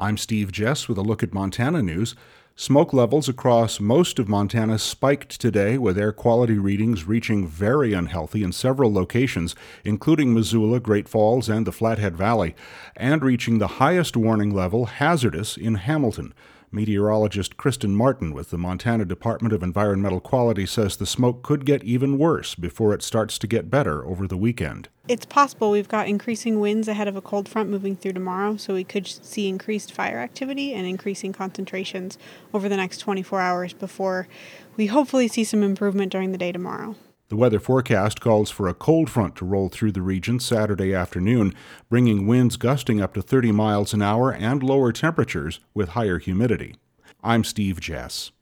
I'm Steve Jess with a look at Montana news. Smoke levels across most of Montana spiked today, with air quality readings reaching very unhealthy in several locations, including Missoula, Great Falls, and the Flathead Valley, and reaching the highest warning level, hazardous, in Hamilton. Meteorologist Kristen Martin with the Montana Department of Environmental Quality says the smoke could get even worse before it starts to get better over the weekend. It's possible. We've got increasing winds ahead of a cold front moving through tomorrow, so we could see increased fire activity and increasing concentrations over the next 24 hours before we hopefully see some improvement during the day tomorrow. The weather forecast calls for a cold front to roll through the region Saturday afternoon, bringing winds gusting up to 30 miles an hour and lower temperatures with higher humidity. I'm Steve Jess.